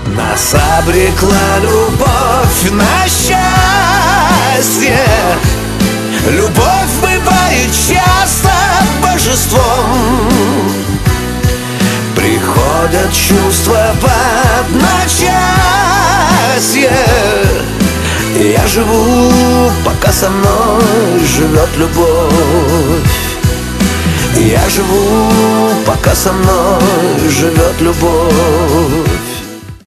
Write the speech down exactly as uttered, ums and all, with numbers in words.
Нас обрекла любовь на счастье. Любовь бывает часто божеством. Приходят чувства в одночасье. Я живу, пока со мной живет любовь. Я живу, пока со мной живет любовь.